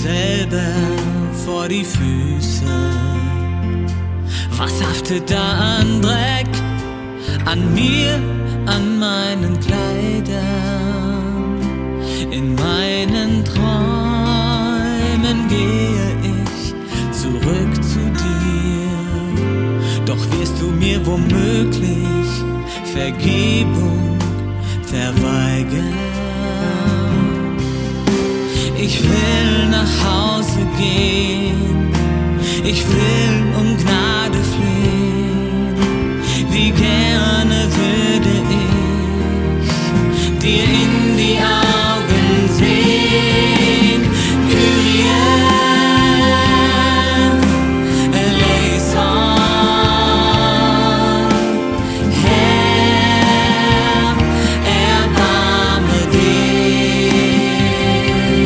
selber vor die Füße. Was haftet da an Dreck? An mir, an meinen Kleidern. In meinen Träumen gehe ich zurück zu dir. Doch wirst du mir womöglich Vergebung verweigern. Ich will nach Hause gehen, ich will um Gnade